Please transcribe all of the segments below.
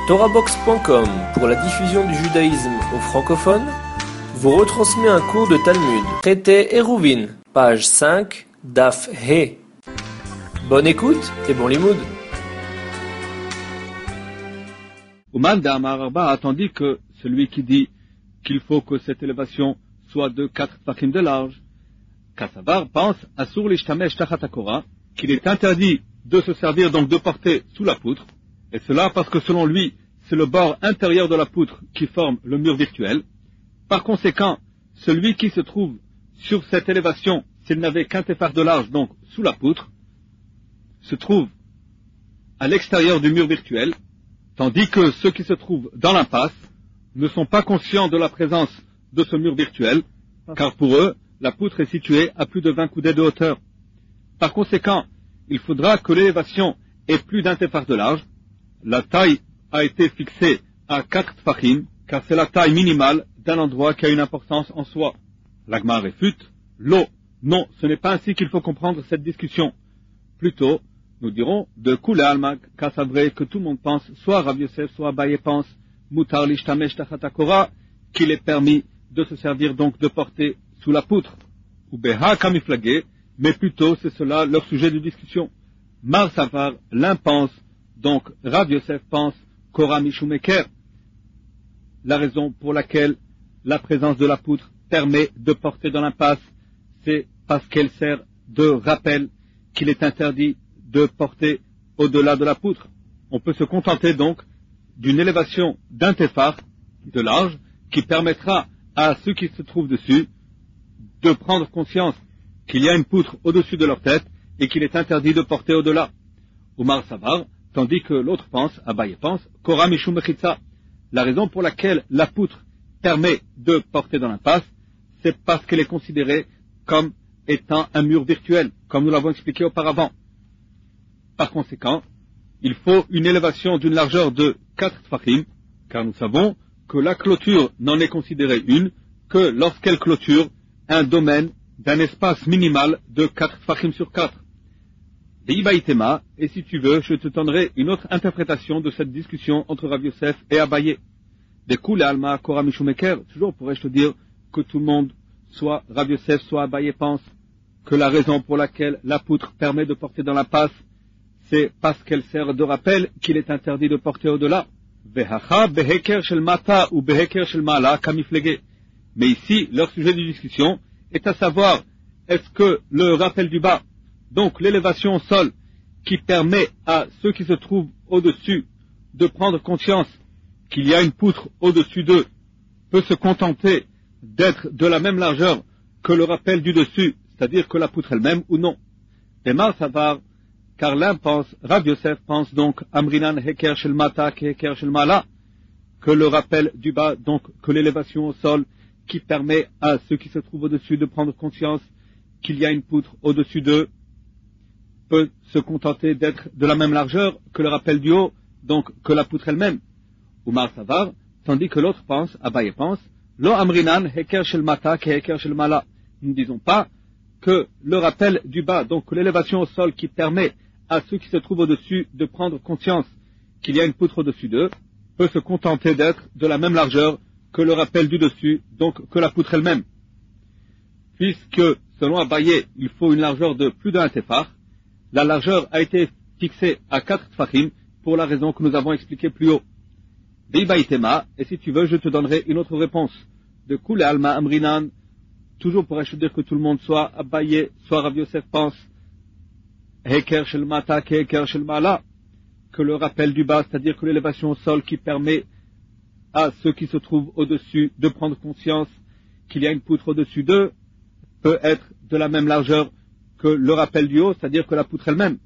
TorahBox.com, pour la diffusion du judaïsme aux francophones, vous retransmet un cours de Talmud, traité Eruvin, page 5, Daf He. Bonne écoute et bon limoud. Ouman d'Amar Arba tandis que celui qui dit qu'il faut que cette élévation soit de 4 tfachim de large, Kassavar pense à Sur l'Ishtamesh Tachat HaKorah, qu'il est interdit de se servir donc de porter sous la poutre, et cela parce que selon lui, c'est le bord intérieur de la poutre qui forme le mur virtuel. Par conséquent, celui qui se trouve sur cette élévation, s'il n'avait qu'un téphar de large, donc sous la poutre, se trouve à l'extérieur du mur virtuel, tandis que ceux qui se trouvent dans l'impasse ne sont pas conscients de la présence de ce mur virtuel, car pour eux, la poutre est située à plus de 20 coudées de hauteur. Par conséquent, il faudra que l'élévation ait plus d'un téphar de large. La taille a été fixée à 4 tfachim, car c'est la taille minimale d'un endroit qui a une importance en soi. L'Agma réfute, l'eau. Non, ce n'est pas ainsi qu'il faut comprendre cette discussion. Plutôt, nous dirons de Koule Alma, car c'est vrai que tout le monde pense, soit Rav Yosef, soit Abaye pense, Mutar l'Ishtamesh Tachat HaKorah, qu'il est permis de se servir donc de porter sous la poutre. Ou Beha Kamiflagé, mais plutôt c'est cela leur sujet de discussion. Mar Savar, l'un pense, donc Rav Yosef pense, Korah Mishumeker. La raison pour laquelle la présence de la poutre permet de porter dans l'impasse, c'est parce qu'elle sert de rappel qu'il est interdit de porter au-delà de la poutre. On peut se contenter donc d'une élévation d'un téphar de large qui permettra à ceux qui se trouvent dessus de prendre conscience qu'il y a une poutre au-dessus de leur tête et qu'il est interdit de porter au-delà. Omar Savar, tandis que l'autre pense, Abaye pense, Korah Mishum Mechitza. La raison pour laquelle la poutre permet de porter dans l'impasse, c'est parce qu'elle est considérée comme étant un mur virtuel, comme nous l'avons expliqué auparavant. Par conséquent, il faut une élévation d'une largeur de 4 tfachim, car nous savons que la clôture n'en est considérée une que lorsqu'elle clôture un domaine d'un espace minimal de 4 tfachim sur 4. Et si tu veux, je te donnerai une autre interprétation de cette discussion entre Rav Yosef et Abaye. De Koule Alma, Korah Mishumeker, toujours pourrais-je te dire que tout le monde, soit Rav Yosef, soit Abaye pense que la raison pour laquelle la poutre permet de porter dans la passe, c'est parce qu'elle sert de rappel qu'il est interdit de porter au-delà. Mais ici, leur sujet de discussion est à savoir, est-ce que le rappel du bas, donc l'élévation au sol, qui permet à ceux qui se trouvent au-dessus de prendre conscience qu'il y a une poutre au-dessus d'eux, peut se contenter d'être de la même largeur que le rappel du dessus, c'est-à-dire que la poutre elle-même, ou non. Emar Savar, car l'un pense, Rav Yosef pense donc, Amrinan Heker Shel Mata ke Heker Shel Mala, que le rappel du bas, donc que l'élévation au sol, qui permet à ceux qui se trouvent au-dessus de prendre conscience qu'il y a une poutre au-dessus d'eux, peut se contenter d'être de la même largeur que le rappel du haut, donc que la poutre elle-même. Oumar Savar, tandis que l'autre pense, Abaye pense, Lo Amrinan Heker Shel Mata ke Heker Shel Mala. Nous ne disons pas que le rappel du bas, donc l'élévation au sol qui permet à ceux qui se trouvent au-dessus de prendre conscience qu'il y a une poutre au-dessus d'eux, peut se contenter d'être de la même largeur que le rappel du dessus, donc que la poutre elle-même. Puisque, selon Abaye, il faut une largeur de plus d'un téphar, la largeur a été fixée à 4 tfachim pour la raison que nous avons expliquée plus haut. Deibaïtema, et si tu veux, je te donnerai une autre réponse. De Koule Alma Amrinan, toujours pourrais-je dire que tout le monde soit Abaye, soit Rav Yosef pense, Heker Shel Mata ke Heker Shel Mala, que le rappel du bas, c'est-à-dire que l'élévation au sol qui permet à ceux qui se trouvent au-dessus de prendre conscience qu'il y a une poutre au-dessus d'eux, peut être de la même largeur que le rappel du haut, c'est-à-dire que la poutre elle-même.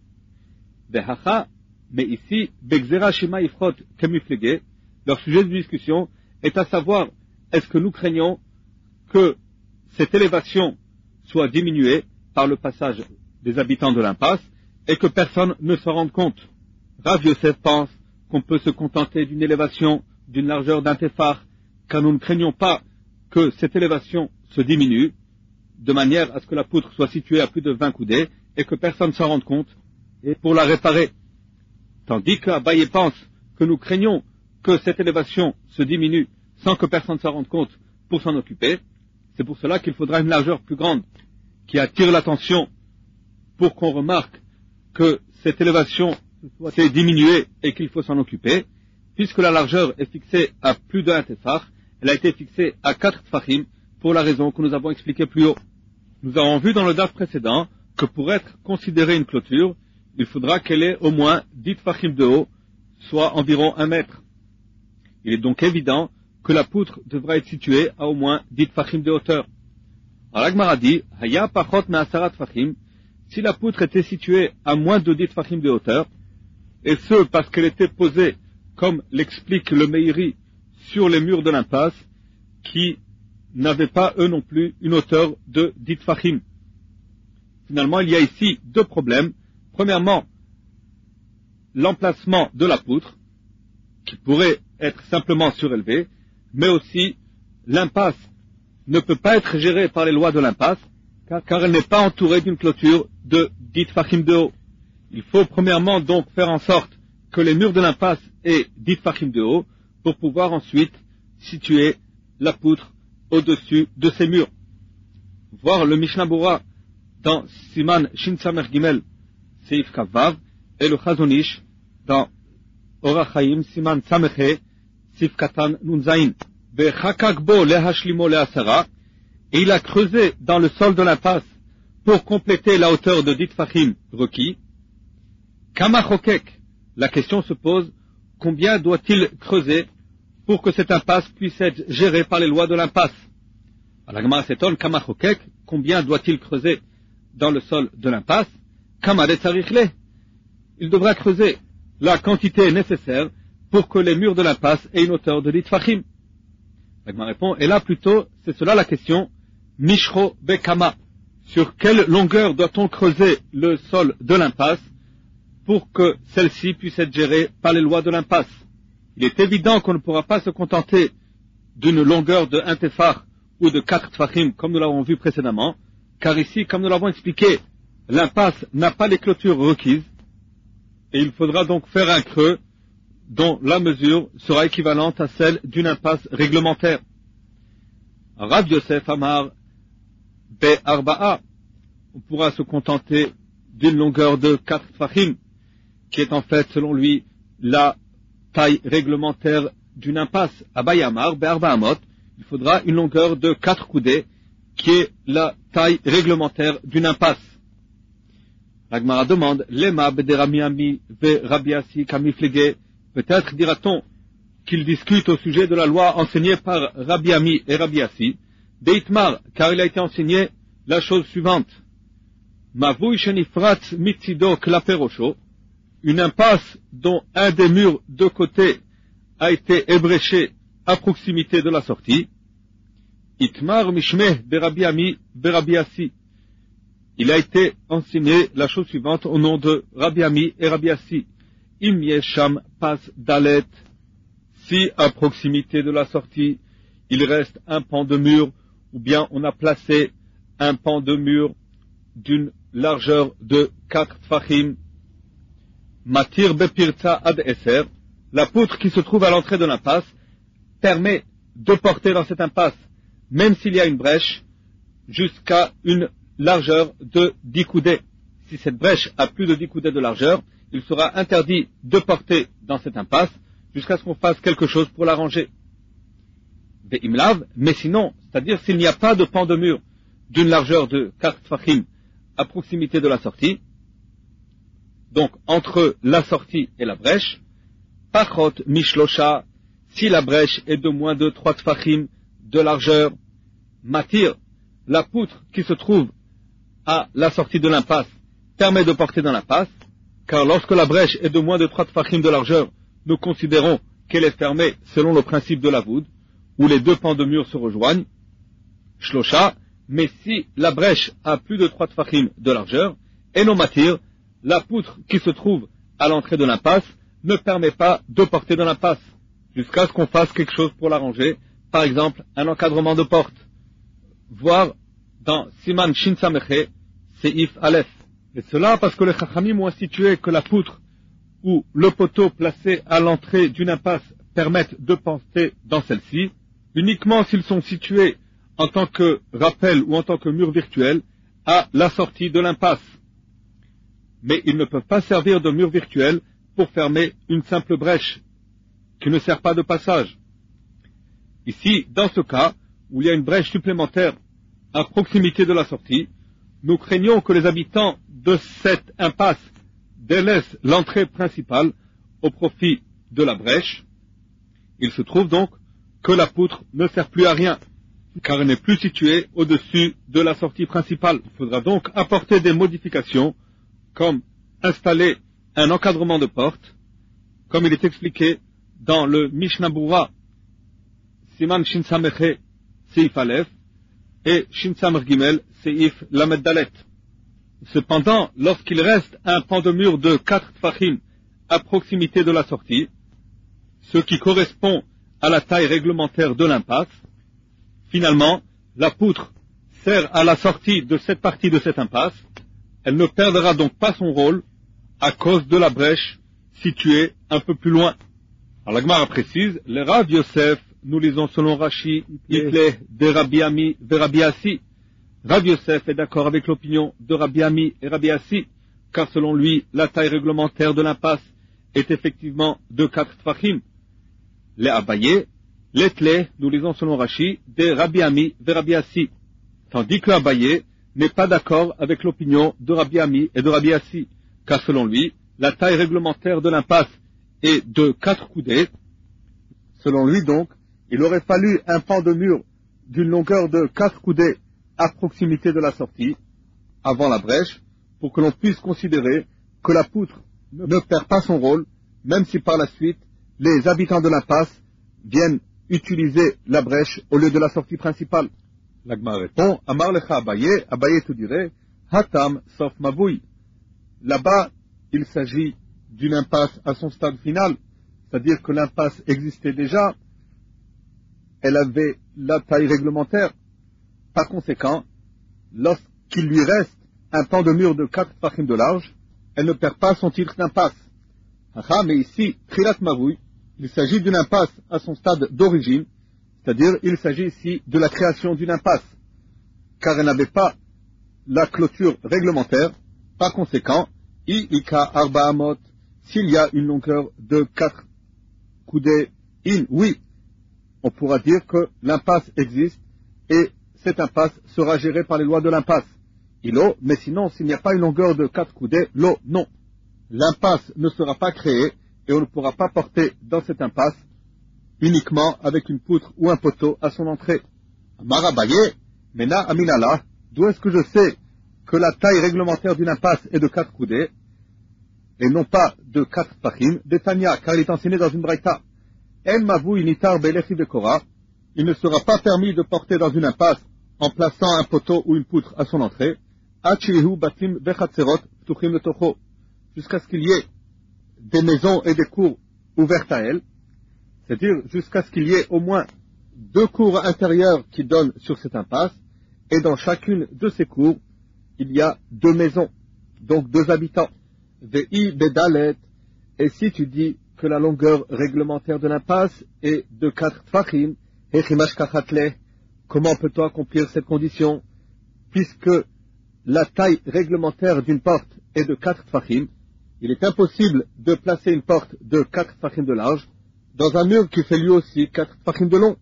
Mais ici, Begzera Shema Ifrot Kemiflege, leur sujet de discussion est à savoir, est-ce que nous craignons que cette élévation soit diminuée par le passage des habitants de l'impasse et que personne ne s'en rende compte. Rav Yosef pense qu'on peut se contenter d'une élévation d'une largeur d'un téphar, car nous ne craignons pas que cette élévation se diminue, de manière à ce que la poutre soit située à plus de 20 coudées et que personne s'en rende compte, et pour la réparer. Tandis qu'Abaye pense que nous craignons que cette élévation se diminue sans que personne ne s'en rende compte pour s'en occuper. C'est pour cela qu'il faudra une largeur plus grande qui attire l'attention pour qu'on remarque que cette élévation s'est diminuée et qu'il faut s'en occuper. Puisque la largeur est fixée à plus d'un tefar, elle a été fixée à 4 tfachim pour la raison que nous avons expliquée plus haut. Nous avons vu dans le daf précédent que pour être considérée une clôture, il faudra qu'elle ait au moins 10 tfachim de haut, soit environ 1 mètre. Il est donc évident que la poutre devra être située à au moins 10 tfachim de hauteur. Alors la Gemara dit, Haya pachot me'asara tfachim, si la poutre était située à moins de 10 tfachim de hauteur, et ce parce qu'elle était posée, comme l'explique le Meiri, sur les murs de l'impasse, qui n'avaient pas eux non plus une hauteur de 10 tfachim. Finalement, il y a ici 2 problèmes. Premièrement, l'emplacement de la poutre, qui pourrait être simplement surélevé, mais aussi l'impasse ne peut pas être gérée par les lois de l'impasse, car elle n'est pas entourée d'une clôture de 10 tfachim de haut. Il faut premièrement donc faire en sorte que les murs de l'impasse aient 10 tfachim de haut, pour pouvoir ensuite situer la poutre au-dessus de ces murs. Voir le Mishnah Bora dans Siman Shin Samer Gimel Seif Kavav et le Chazon Ish dans Orach Chaim Siman Sameche Sif Katan Nun Zain. Bechakakbo lehashlimo leasara, et il a creusé dans le sol de l'impasse pour compléter la hauteur de 10 tfachim requis. Kama chokek, la question se pose, combien doit-il creuser pour que cette impasse puisse être gérée par les lois de l'impasse? La Gemara s'étonne, Kama chokek, combien doit-il creuser dans le sol de l'impasse? Kama de tzarichle, il devra creuser la quantité nécessaire pour que les murs de l'impasse aient une hauteur de 10 tfachim. La Gemara répond, et là plutôt, c'est cela la question, Mishro bekama, sur quelle longueur doit-on creuser le sol de l'impasse pour que celle-ci puisse être gérée par les lois de l'impasse? Il est évident qu'on ne pourra pas se contenter d'une longueur de 1 tefar ou de 4 tfachim comme nous l'avons vu précédemment, car ici, comme nous l'avons expliqué, l'impasse n'a pas les clôtures requises, et il faudra donc faire un creux dont la mesure sera équivalente à celle d'une impasse réglementaire. Rav Yosef Amar Be'arba'a, on pourra se contenter d'une longueur de 4 tfachim, qui est en fait, selon lui, la taille réglementaire d'une impasse. Abaye Amar Be'arba'amot, il faudra une longueur de 4 coudées, qui est la taille réglementaire d'une impasse. La Gemara demande, Lema Bede Rabbi Ami ve Rabbi Assi Kamiflege, peut-être dira-t-on qu'il discute au sujet de la loi enseignée par Rabbi Ami et Rabbi Assi, Deitmar, car il a été enseigné la chose suivante. Mavui shenifrat mitzido klaperosho, une impasse dont un des murs de côté a été ébréché à proximité de la sortie. Itmar mishmeh berabbi Ami berabbi Assi. Il a été enseigné la chose suivante au nom de Rabbi Ami et Rabbi Assi. Im yesham pas dalet. Si à proximité de la sortie, il reste un pan de mur, ou bien on a placé un pan de mur d'une largeur de 4 tfachim, matir bepirta ad eser, la poutre qui se trouve à l'entrée de l'impasse permet de porter dans cette impasse, même s'il y a une brèche, jusqu'à une largeur de 10 coudées. Si cette brèche a plus de 10 coudées de largeur, il sera interdit de porter dans cette impasse jusqu'à ce qu'on fasse quelque chose pour l'arranger. Ve'imlav, mais sinon, c'est-à-dire s'il n'y a pas de pan de mur d'une largeur de 4 tfachim à proximité de la sortie, donc entre la sortie et la brèche, pachot mishlosha, si la brèche est de moins de 3 tfachim de largeur, matir, la poutre qui se trouve à la sortie de l'impasse permet de porter dans l'impasse, car lorsque la brèche est de moins de 3 tfachim de largeur, nous considérons qu'elle est fermée selon le principe de la voûte, où les 2 pans de mur se rejoignent, shlosha, mais si la brèche a plus de 3 tfachim de largeur, enomatir, la poutre qui se trouve à l'entrée de l'impasse ne permet pas de porter dans l'impasse, jusqu'à ce qu'on fasse quelque chose pour l'arranger, par exemple un encadrement de porte. Voir dans Siman Shin Sameche, Seif Aleph. Et cela parce que les Chachamim ont institué que la poutre où le poteau placé à l'entrée d'une impasse permettent de passer dans celle-ci, uniquement s'ils sont situés en tant que rappel ou en tant que mur virtuel à la sortie de l'impasse. Mais ils ne peuvent pas servir de mur virtuel pour fermer une simple brèche qui ne sert pas de passage. Ici, dans ce cas, où il y a une brèche supplémentaire à proximité de la sortie, nous craignons que les habitants de cette impasse délaissent l'entrée principale au profit de la brèche. Il se trouve donc que la poutre ne sert plus à rien, car elle n'est plus située au-dessus de la sortie principale. Il faudra donc apporter des modifications, comme installer un encadrement de porte, comme il est expliqué dans le Mishnah Berurah, Siman Shin Sameche Seif Aleph et Shin Samer Gimel Seif Lamed Dalet. Cependant, lorsqu'il reste un pan de mur de 4 tfachim à proximité de la sortie, ce qui correspond à la taille réglementaire de l'impasse, finalement, la poutre sert à la sortie de cette partie de cette impasse. Elle ne perdra donc pas son rôle à cause de la brèche située un peu plus loin. Alors la Gemara précise, les Rav Yosef, nous lisons selon Rashi, Itleh de Rabbi Ami ve Rabbi Assi. Rav Yosef est d'accord avec l'opinion de Rabbi Ami et Rabbi Assi, car selon lui, la taille réglementaire de l'impasse est effectivement de 4 tfachim. Les Abaye, l'Etleh, nous lisons selon Rashi, de Rabbi Ami ve Rabbi Assi. Tandis que Abaye n'est pas d'accord avec l'opinion de Rabbi Ami et de Rabbi Assi, car selon lui, la taille réglementaire de l'impasse est de 4 coudées. Selon lui donc, il aurait fallu un pan de mur d'une longueur de 4 coudées à proximité de la sortie, avant la brèche, pour que l'on puisse considérer que la poutre ne perd pas son rôle, même si par la suite, les habitants de l'impasse viennent utiliser la brèche au lieu de la sortie principale. La Gemara répond, Amar lecha Abaye, Abaye te dirait, Hatam sauf mavoui. Là-bas, il s'agit d'une impasse à son stade final, c'est-à-dire que l'impasse existait déjà, elle avait la taille réglementaire. Par conséquent, lorsqu'il lui reste un pan de mur de 4 tfachim de large, elle ne perd pas son titre d'impasse. Mais ici, Trilat Mavoui, il s'agit d'une impasse à son stade d'origine, c'est-à-dire il s'agit ici de la création d'une impasse, car elle n'avait pas la clôture réglementaire. Par conséquent, Ika Arba Amot, s'il y a une longueur de 4 coudées, oui, on pourra dire que l'impasse existe et cette impasse sera gérée par les lois de l'impasse. Mais sinon, s'il n'y a pas une longueur de 4 coudées, non. L'impasse ne sera pas créée et on ne pourra pas porter dans cette impasse uniquement avec une poutre ou un poteau à son entrée. Marabaye, Mena Aminala, d'où est-ce que je sais que la taille réglementaire d'une impasse est de 4 coudées et non pas de 4 tfachim, de Tanya, car il est enseigné dans une braïta. En mavou initar belechi vekora, il ne sera pas permis de porter dans une impasse en plaçant un poteau ou une poutre à son entrée, achirihu batim vechatserot ptuchim letocho, jusqu'à ce qu'il y ait des maisons et des cours ouvertes à elle, c'est-à-dire jusqu'à ce qu'il y ait au moins 2 cours intérieures qui donnent sur cette impasse, et dans chacune de ces cours, il y a 2 maisons, donc 2 habitants. Ve'i bedalet, et si tu dis que la longueur réglementaire de l'impasse est de 4 tfachim, hechimash kachatle, comment peut-on accomplir cette condition, puisque la taille réglementaire d'une porte est de 4 tfachim, il est impossible de placer une porte de 4 tfachim de large dans un mur qui fait lui aussi 4 tfachim de long.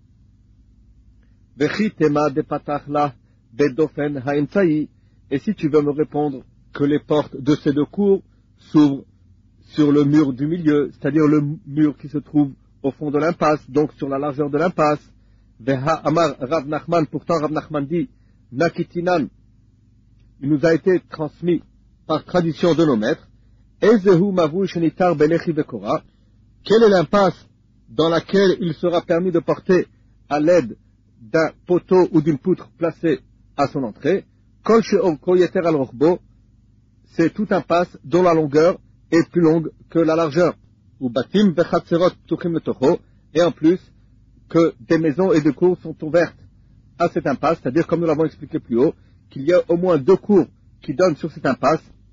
Vechi tema de patachla bedofen ha'emtsaï, et si tu veux me répondre que les portes de ces 2 cours s'ouvrent sur le mur du milieu, c'est-à-dire le mur qui se trouve au fond de l'impasse, donc sur la largeur de l'impasse. Veha Amar Rav Nachman, pourtant Rav Nachman dit, Nakitinan, il nous a été transmis par tradition de nos maîtres, Ezehu Mavou Shenitar Belechi Vekora, quelle est l'impasse dans laquelle il sera permis de porter à l'aide d'un poteau ou d'une poutre placée à son entrée, Kol She'orko Yeter al Rochbo, c'est toute impasse dont la longueur est plus longue que la largeur. Ou batim vechatserot ptuchim letocho, et en plus que des maisons et des cours sont ouvertes à cette impasse, c'est-à-dire comme nous l'avons expliqué plus haut, qu'il y a au moins 2 cours qui donnent sur cette impasse,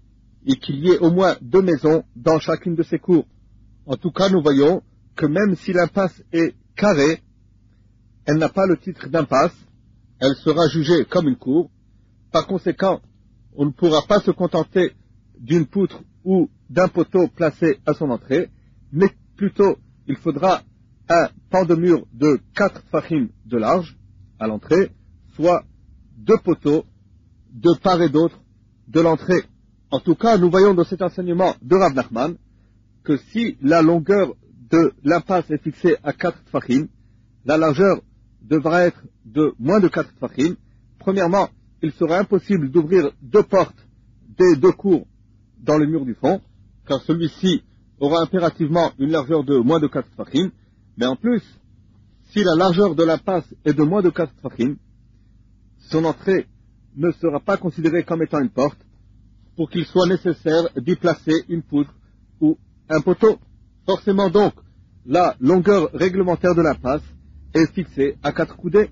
et qu'il y ait au moins 2 maisons dans chacune de ces cours. En tout cas, nous voyons que même si l'impasse est carrée, elle n'a pas le titre d'impasse, elle sera jugée comme une cour. Par conséquent, on ne pourra pas se contenter d'une poutre ou d'un poteau placé à son entrée, mais plutôt il faudra un pan de mur de 4 tfachim de large à l'entrée, soit 2 poteaux de part et d'autre de l'entrée. En tout cas, nous voyons dans cet enseignement de Rav Nachman que si la longueur de l'impasse est fixée à 4 tfachim, la largeur devra être de moins de 4 tfachim. Premièrement, il sera impossible d'ouvrir 2 portes des 2 cours dans le mur du fond, car celui-ci aura impérativement une largeur de moins de 4 tfachim. Mais en plus, si la largeur de l'impasse est de moins de 4 tfachim, son entrée ne sera pas considérée comme étant une porte, pour qu'il soit nécessaire d'y placer une poutre ou un poteau. Forcément donc, la longueur réglementaire de l'impasse est fixée à 4 coudées.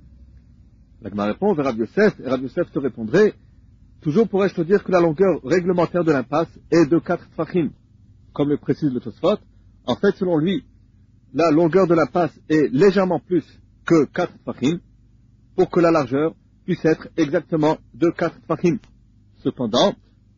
La Gemara répond vers Rav Yosef, et Rav Yosef te répondrait, toujours pourrais-je te dire que la longueur réglementaire de l'impasse est de 4 tfachim. Comme le précise le Tosfot, en fait, selon lui, la longueur de l'impasse est légèrement plus que 4 tfachim, pour que la largeur puisse être exactement de 4 tfachim. Cependant,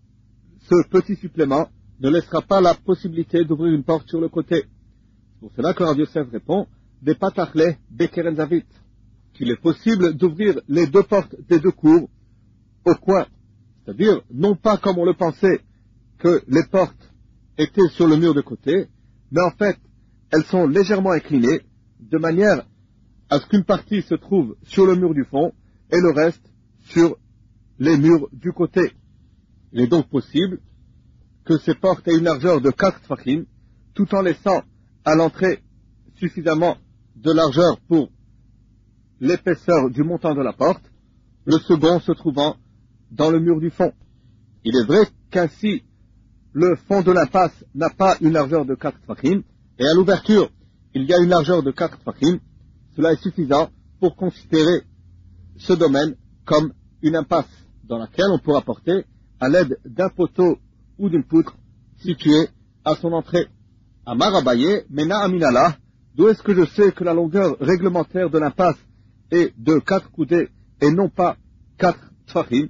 ce petit supplément ne laissera pas la possibilité d'ouvrir une porte sur le côté. C'est pour cela que Rav Yosef répond, des patachle bekeren zavit, qu'il est possible d'ouvrir les 2 portes des 2 cours au coin. C'est-à-dire, non pas comme on le pensait, que les portes étaient sur le mur de côté, mais en fait, elles sont légèrement inclinées, de manière à ce qu'une partie se trouve sur le mur du fond, et le reste sur les murs du côté. Il est donc possible que ces portes aient une largeur de 4 tfachim, tout en laissant à l'entrée suffisamment de largeur pour l'épaisseur du montant de la porte, le second se trouvant dans le mur du fond. Il est vrai qu'ainsi, le fond de l'impasse n'a pas une largeur de 4 tfachim, et à l'ouverture, il y a une largeur de 4 tfachim. Cela est suffisant pour considérer ce domaine comme une impasse dans laquelle on pourra porter à l'aide d'un poteau ou d'une poutre située à son entrée. Amar Abaye, Mena Aminala, d'où est-ce que je sais que la longueur réglementaire de l'impasse est de 4 coudées et non pas 4 tfachim?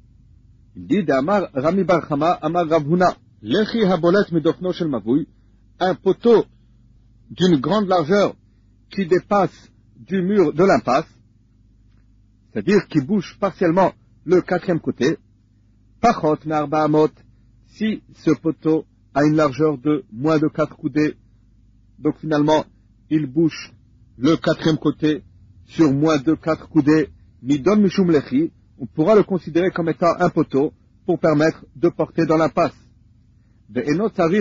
Il dit, d'Amar Rami Barchama, Amar Ravhuna, Lechi Habolet Midofno Shel Mavui, un poteau d'une grande largeur qui dépasse du mur de l'impasse, c'est-à-dire qui bouge partiellement le 4e côté, Pachot Narba Amot, si ce poteau a une largeur de moins de 4 coudées, donc finalement, il bouge le 4e côté sur moins de 4 coudées, Midon Mishum Lechi, on pourra le considérer comme étant un poteau pour permettre de porter dans l'impasse. Il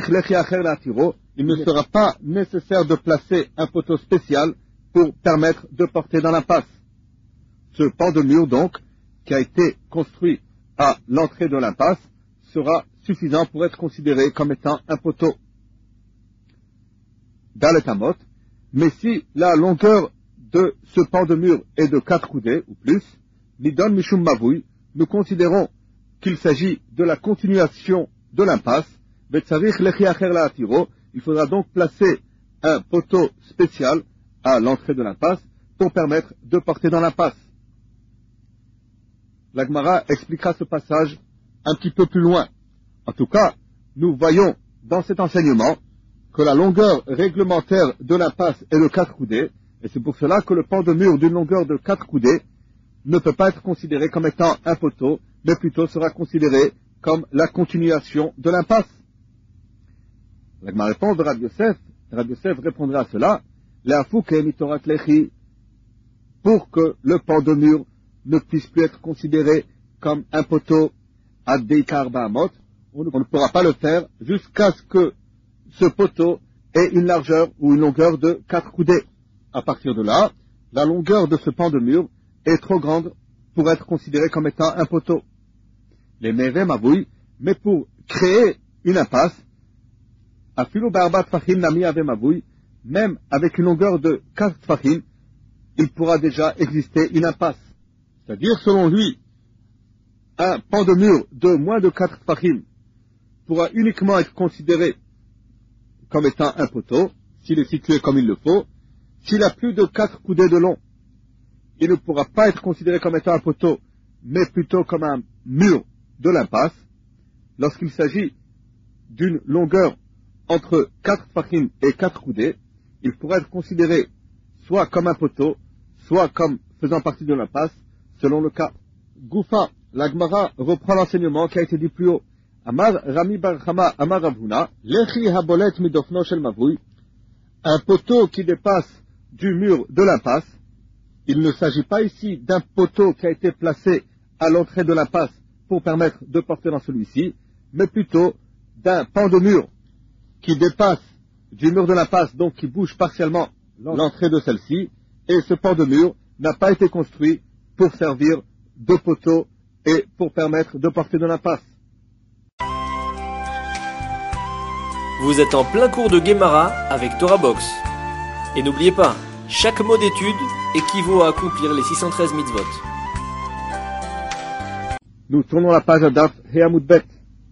ne sera pas nécessaire de placer un poteau spécial pour permettre de porter dans l'impasse. Ce pan de mur, donc, qui a été construit à l'entrée de l'impasse, sera suffisant pour être considéré comme étant un poteau. Dalet-Amot, mais si la longueur de ce pan de mur est de 4 coudées ou plus, Nidon Mishum Mavui, nous considérons qu'il s'agit de la continuation de l'impasse. Il faudra donc placer un poteau spécial à l'entrée de l'impasse pour permettre de porter dans l'impasse. La Gemara expliquera ce passage un petit peu plus loin. En tout cas, nous voyons dans cet enseignement que la longueur réglementaire de l'impasse est de 4 coudées, et c'est pour cela que le pan de mur d'une longueur de 4 coudées ne peut pas être considéré comme étant un poteau, mais plutôt sera considéré comme la continuation de l'impasse. La Gemara répond de Rav Yosef. Rav Yosef répondra à cela, pour que le pan de mur ne puisse plus être considéré comme un poteau à Deikar Bahamot, on ne pourra pas le faire jusqu'à ce que ce poteau ait une largeur ou une longueur de 4 coudées. À partir de là, la longueur de ce pan de mur est trop grande pour être considéré comme étant un poteau. Les Mevem Avouy, mais pour créer une impasse, Afilu Barba Tfachim Nami Avem Avouy, même avec une longueur de 4 tfachim, il pourra déjà exister une impasse. C'est-à-dire, selon lui, un pan de mur de moins de 4 tfachim pourra uniquement être considéré comme étant un poteau, s'il est situé comme il le faut. S'il a plus de 4 coudées de long, il ne pourra pas être considéré comme étant un poteau, mais plutôt comme un mur de l'impasse. Lorsqu'il s'agit d'une longueur entre 4 tfachim et 4 coudées, il pourra être considéré soit comme un poteau, soit comme faisant partie de l'impasse, selon le cas. Goufa, la Gemara reprend l'enseignement qui a été dit plus haut. Amar Rami bar Chama Amar Rav Huna, Lechi habolet midofno shel mavui, un poteau qui dépasse du mur de l'impasse. Il ne s'agit pas ici d'un poteau qui a été placé à l'entrée de l'impasse pour permettre de porter dans celui-ci, mais plutôt d'un pan de mur qui dépasse du mur de l'impasse, donc qui bouge partiellement l'entrée de celle-ci, et ce pan de mur n'a pas été construit pour servir de poteau et pour permettre de porter de l'impasse. Vous êtes en plein cours de Guémara avec Torah Box. Et n'oubliez pas, chaque mot d'étude équivaut à accomplir les 613 mitzvot. Nous tournons la page à Daf He'amud Bet.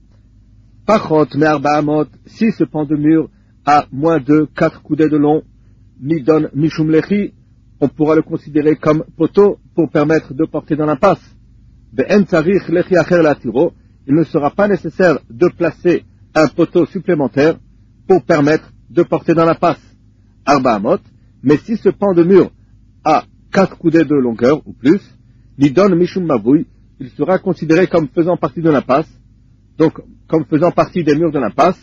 Pachot me'arba amot, si ce pan de mur a moins de 4 coudées de long, nidon mishum lechi, on pourra le considérer comme poteau pour permettre de porter dans l'impasse. Ve'en tarich lechi acher latiro, il ne sera pas nécessaire de placer un poteau supplémentaire pour permettre de porter dans l'impasse. Arba amot, mais si ce pan de mur a 4 coudées de longueur ou plus, nidon mishum mavui, il sera considéré comme faisant partie de l'impasse, donc comme faisant partie des murs de l'impasse,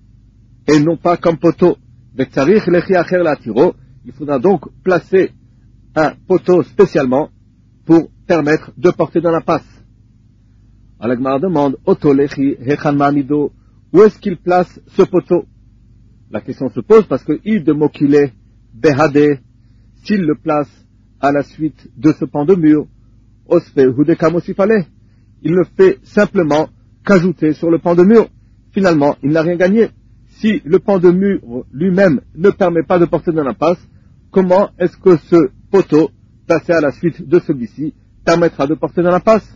et non pas comme poteau. Ve'tarich lechi acher latiro, il faudra donc placer un poteau spécialement pour permettre de porter dans l'impasse. Alors la Gemara demande, Oto lechi hechan ma'amido, où est-ce qu'il place ce poteau? La question se pose parce que id mokile behade, s'il le place à la suite de ce pan de mur, osfe hudekam osifale, il ne fait simplement qu'ajouter sur le pan de mur. Finalement, il n'a rien gagné. Si le pan de mur lui-même ne permet pas de porter dans l'impasse, comment est-ce que ce poteau, placé à la suite de celui-ci, permettra de porter dans l'impasse?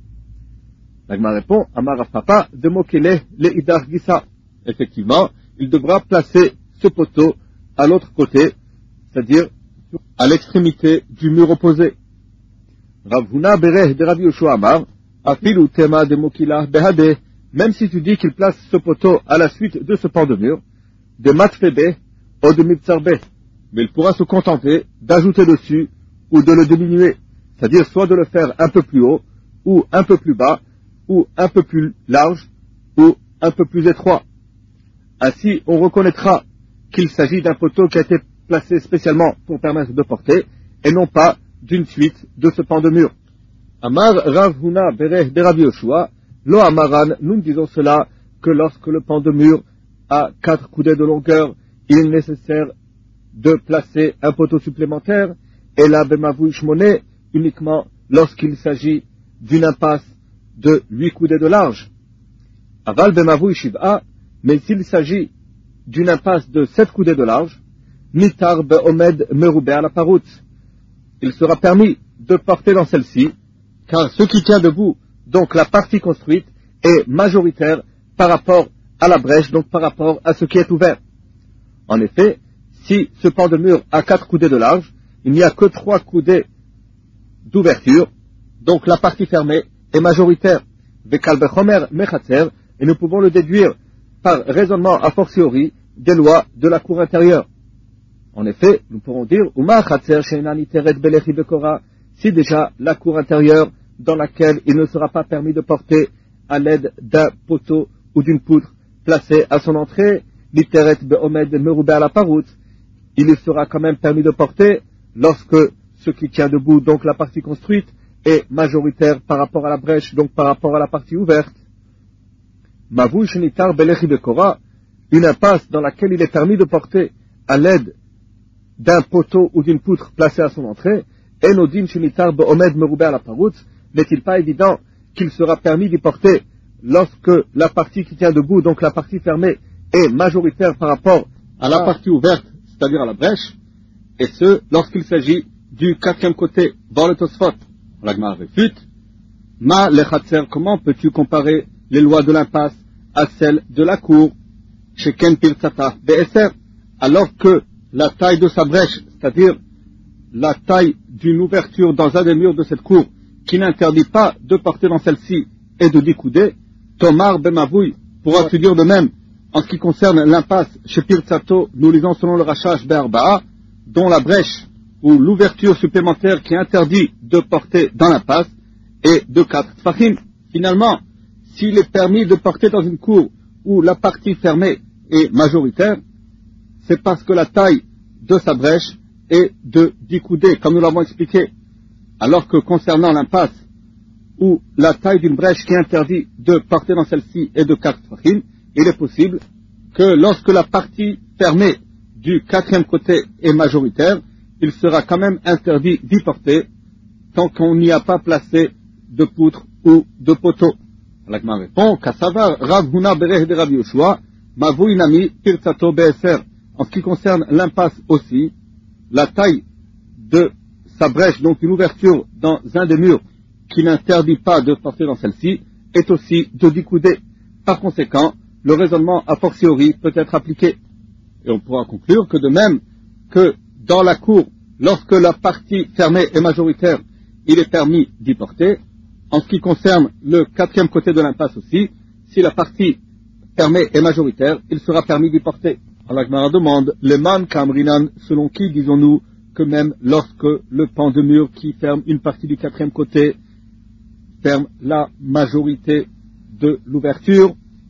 L'Agma répond, Amar Rav Papa, de mokele le idar gisa. Effectivement, il devra placer ce poteau à l'autre côté, c'est-à-dire à l'extrémité du mur opposé. Rav Huna bereh de Rabbi Yoshua Amar, afilu tema de mokila behade, même si tu dis qu'il place ce poteau à la suite de ce pan de mur, de matfebe ou de mipsarbe, mais il pourra se contenter d'ajouter dessus ou de le diminuer, c'est-à-dire soit de le faire un peu plus haut, ou un peu plus bas, ou un peu plus large, ou un peu plus étroit. Ainsi, on reconnaîtra qu'il s'agit d'un poteau qui a été placé spécialement pour permettre de porter, et non pas d'une suite de ce pan de mur. Amar Rav Huna bereh de Rabbi Yoshua, lo amaran, nous ne disons cela que lorsque le pan de mur a 4 coudées de longueur, il est nécessaire de placer un poteau supplémentaire, et la bemavou ishmoné, uniquement lorsqu'il s'agit d'une impasse de 8 coudées de large. Aval bemavou ishiv'a, mais s'il s'agit d'une impasse de 7 coudées de large, nitar be'omed meroubé à la parout, il sera permis de porter dans celle-ci, car ce qui tient debout, donc la partie construite, est majoritaire par rapport à la brèche, donc par rapport à ce qui est ouvert. En effet, si ce pan de mur a 4 coudées de large, il n'y a que 3 coudées d'ouverture, donc la partie fermée est majoritaire. Vekal bechomer mechatzer, et nous pouvons le déduire par raisonnement a fortiori des lois de la cour intérieure. En effet, nous pourrons dire, Uma chatzer sheinani teret belechi bekora, si déjà la cour intérieure dans laquelle il ne sera pas permis de porter à l'aide d'un poteau ou d'une poutre placée à son entrée, literet beomed meroubé à la parout, il sera quand même permis de porter lorsque ce qui tient debout, donc la partie construite, est majoritaire par rapport à la brèche, donc par rapport à la partie ouverte. Mavou shenitar belechi bekora, une impasse dans laquelle il est permis de porter à l'aide d'un poteau ou d'une poutre placée à son entrée, enodin shenitar beomed meroubé à la parout, n'est-il pas évident qu'il sera permis d'y porter lorsque la partie qui tient debout, donc la partie fermée, est majoritaire par rapport à la partie ouverte, c'est-à-dire à la brèche, et ce, lorsqu'il s'agit du 4e côté, dans le Tosfot. La Gemara réfute, Ma lechatzer, comment peux-tu comparer les lois de l'impasse à celle de la cour, Sheken Pirtsata Be'eser, alors que la taille de sa brèche, c'est-à-dire la taille d'une ouverture dans un des murs de cette cour, qui n'interdit pas de porter dans celle-ci et de 10 coudées, Tomar Bemavoui pourra se dire de même en ce qui concerne l'impasse chez Pirtsato, nous lisons selon le Rachash Be'arba'a, dont la brèche ou l'ouverture supplémentaire qui interdit de porter dans l'impasse est de 4 tfachim. Finalement, s'il est permis de porter dans une cour où la partie fermée est majoritaire, c'est parce que la taille de sa brèche est de 10 coudées, comme nous l'avons expliqué. Alors que concernant l'impasse, où la taille d'une brèche qui interdit de porter dans celle-ci est de 4 tfachim, il est possible que lorsque la partie fermée du 4e côté est majoritaire, il sera quand même interdit d'y porter tant qu'on n'y a pas placé de poutre ou de poteau. L'Agma répond, Kassavar Rav Huna Bereh de Rav Yoshua, Mavui Nami Pirtsato Be'eser. En ce qui concerne l'impasse aussi, la taille de sa brèche, donc une ouverture dans un des murs qui n'interdit pas de porter dans celle-ci, est aussi de 10 coudées. Par conséquent, le raisonnement a fortiori peut être appliqué. Et on pourra conclure que de même que dans la cour, lorsque la partie fermée est majoritaire, il est permis d'y porter. En ce qui concerne le 4e côté de l'impasse aussi, si la partie fermée est majoritaire, il sera permis d'y porter. Alors la Gemara demande, le man kamrinan, selon qui disons-nous que même lorsque le pan de mur qui ferme une partie du 4e côté ferme la majorité de l'ouverture,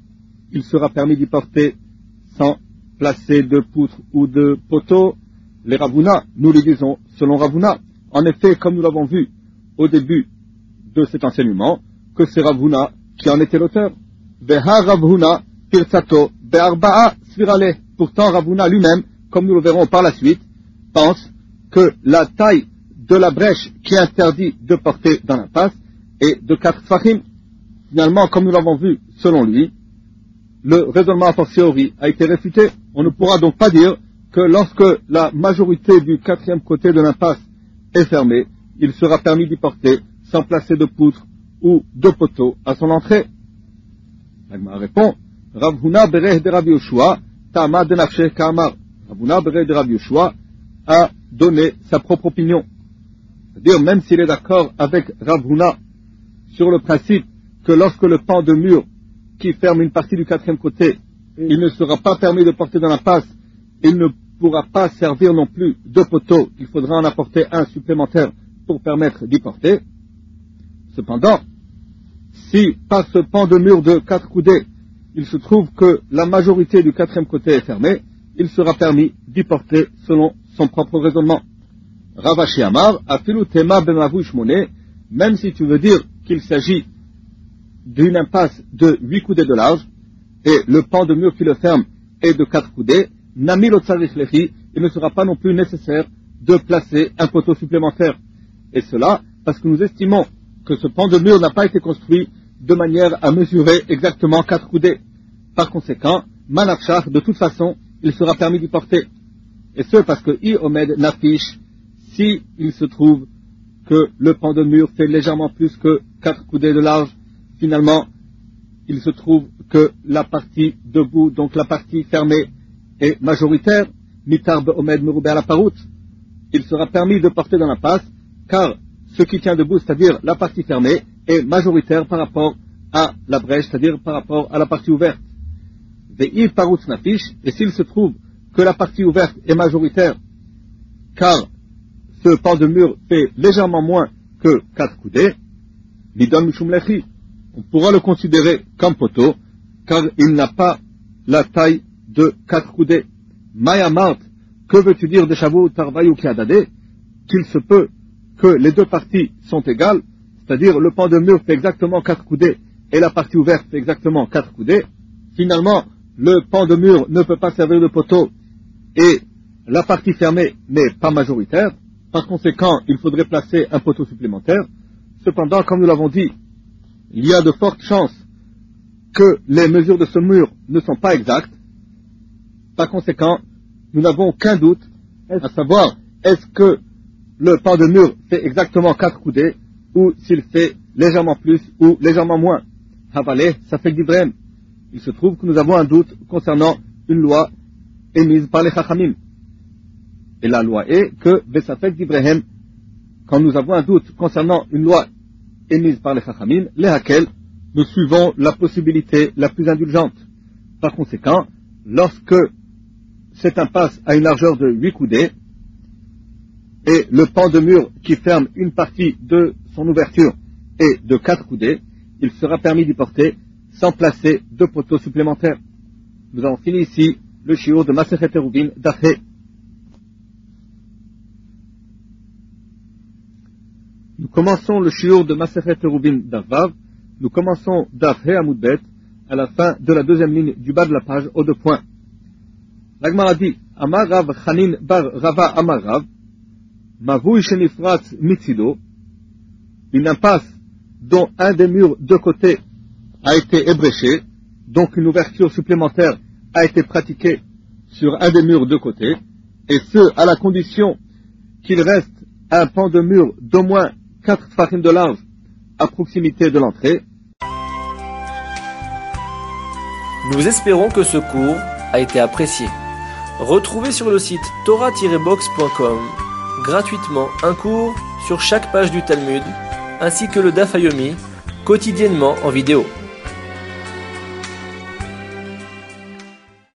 il sera permis d'y porter sans placer de poutre ou de poteau. Les Ravuna, nous les disons selon Ravuna. En effet, comme nous l'avons vu au début de cet enseignement, que c'est Ravuna qui en était l'auteur. Beha Ravuna Pirtsato Be'arba'a Svirale. Pourtant, Ravuna lui-même, comme nous le verrons par la suite, pense que la taille de la brèche qui interdit de porter dans l'impasse est de 4 tfachim. Finalement, comme nous l'avons vu, selon lui, le raisonnement a fortiori a été réfuté. On ne pourra donc pas dire que lorsque la majorité du 4e côté de l'impasse est fermée, il sera permis d'y porter sans placer de poutre ou de poteau à son entrée. L'Agma répond, Rav Huna Bereh de Rav Yoshua, Tama de Nafsheh Kamar. Rav Huna Bereh de Rav Yoshua a donné sa propre opinion. C'est-à-dire, même s'il est d'accord avec Rav Huna sur le principe que lorsque le pan de mur qui ferme une partie du 4e côté, il ne sera pas permis de porter dans l'impasse, il ne pourra pas servir non plus de poteau, il faudra en apporter un supplémentaire pour permettre d'y porter. Cependant, si par ce pan de mur de 4 coudées, il se trouve que la majorité du 4e côté est fermée, il sera permis d'y porter selon son propre raisonnement. Ravashi Amar, Afilu Tema Bemavou Shmone, même si tu veux dire qu'il s'agit d'une impasse de 8 coudées de large, et le pan de mur qui le ferme est de 4 coudées, Nami Lotzarich Lechi, il ne sera pas non plus nécessaire de placer un poteau supplémentaire. Et cela parce que nous estimons que ce pan de mur n'a pas été construit de manière à mesurer exactement 4 coudées. Par conséquent, Manafshach, de toute façon, il sera permis d'y porter. Et ce parce que I Omed Nafish, si il se trouve que le pan de mur fait légèrement plus que 4 coudées de large, finalement, il se trouve que la partie debout, donc la partie fermée, est majoritaire, Mitarbe Omed Meroubé à la paroute. Il sera permis de porter dans la passe, car ce qui tient debout, c'est-à-dire la partie fermée, est majoritaire par rapport à la brèche, c'est-à-dire par rapport à la partie ouverte. Ve'i Parout Nafish, et s'il se trouve que la partie ouverte est majoritaire, car ce pan de mur fait légèrement moins que 4 coudées, Lidon Mishum Lechi, on pourra le considérer comme poteau, car il n'a pas la taille de 4 coudées. Maya Mart, que veux-tu dire de Shavuot Tarvayu Kiadade, qu'il se peut que les deux parties sont égales, c'est-à-dire le pan de mur fait exactement 4 coudées et la partie ouverte fait exactement 4 coudées. Finalement, le pan de mur ne peut pas servir de poteau et la partie fermée n'est pas majoritaire. Par conséquent, il faudrait placer un poteau supplémentaire. Cependant, comme nous l'avons dit, il y a de fortes chances que les mesures de ce mur ne sont pas exactes. Par conséquent, nous n'avons aucun doute à savoir est-ce que le pan de mur fait exactement 4 coudées ou s'il fait légèrement plus ou légèrement moins. Havaleh, ça fait d'Ibrahim. il se trouve que nous avons un doute concernant une loi émise par les Chachamim. Et la loi est que, Besafek d'Ibrahim, quand nous avons un doute concernant une loi émise par les Chachamim, lesquelles nous suivons la possibilité la plus indulgente. Par conséquent, lorsque cette impasse a une largeur de 8 coudées, et le pan de mur qui ferme une partie de son ouverture est de 4 coudées, il sera permis d'y porter sans placer de poteaux supplémentaires. Nous avons fini ici le shiur de Masechet Eruvin Daf He. Nous commençons le shiur de Masechet Eruvin Daf Vav. Nous commençons Daf He Amud Bet à la fin de la deuxième ligne du bas de la page aux 2 points. La Gemara dit Amar Rav Chanin bar Rava Amar Rav Mavui Shenifratz Mitzido, une impasse dont un des murs de côté a été ébréché, donc une ouverture supplémentaire a été pratiquée sur un des murs de côté, et ce à la condition qu'il reste un pan de mur d'au moins 4 tfachim de large à proximité de l'entrée. Nous espérons que ce cours a été apprécié. Retrouvez sur le site torah-box.com gratuitement un cours sur chaque page du Talmud, ainsi que le Daf Yomi, quotidiennement en vidéo.